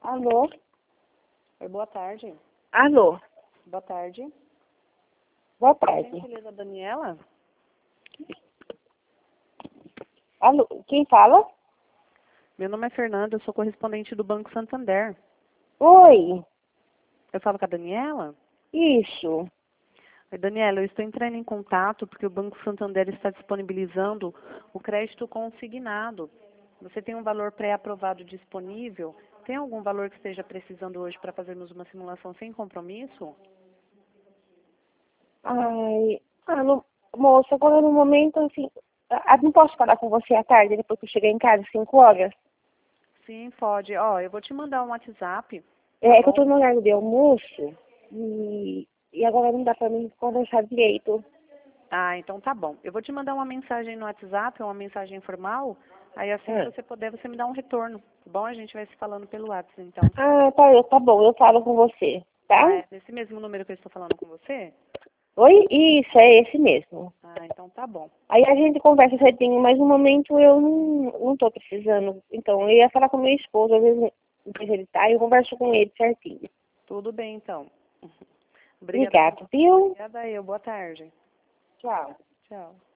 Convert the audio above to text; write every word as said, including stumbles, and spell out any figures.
Alô? Oi, boa tarde. Alô? Boa tarde. Boa Por tarde. gentileza, Daniela? Alô? Quem fala? Meu nome é Fernanda, eu sou correspondente do Banco Santander. Oi. Eu falo com a Daniela? Isso. Oi, Daniela, eu estou entrando em contato porque o Banco Santander está disponibilizando o crédito consignado. Você tem um valor pré-aprovado disponível? Tem algum valor que esteja precisando hoje para fazermos uma simulação sem compromisso? Ai, ah, no, moça, agora no momento, assim, ah, não posso falar com você à tarde, depois que eu chegar em casa, cinco horas? Sim, pode. Ó, eu vou te mandar um WhatsApp, tá É, é que eu bom? tô no horário de almoço e, e agora não dá pra mim conversar direito. Ah, então tá bom. Eu vou te mandar uma mensagem no WhatsApp, uma mensagem informal. Aí assim que Ah, você puder, você me dá um retorno. Tá bom? A gente vai se falando pelo WhatsApp, então. ah tá, tá bom, eu falo com você, tá? Ah, é nesse mesmo número que eu estou falando com você? Oi? Isso, é esse mesmo. Ah, então tá bom. Aí a gente conversa certinho, mas no momento eu não, não tô precisando. Então, eu ia falar com meu esposo, às vezes, às vezes ele tá, e eu converso com ele certinho. Tudo bem, então. Obrigada por... Obrigada, viu? Obrigada eu. Boa tarde. Tchau. Tchau.